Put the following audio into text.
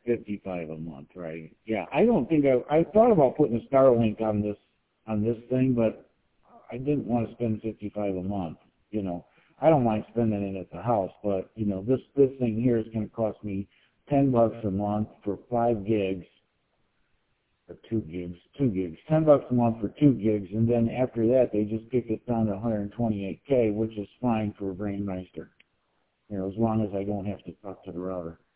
$55 a month, right? Yeah, I don't think I thought about putting a Starlink on this thing, but I didn't want to spend $55 a month. You know, I don't mind spending it at the house, but you know, this thing here is going to cost me $10 a month for 5 gigs. Or 2 gigs, $10 a month for 2 gigs, and then after that they just kick it down to 128K, which is fine for a Brainmeister. You know, as long as I don't have to talk to the router.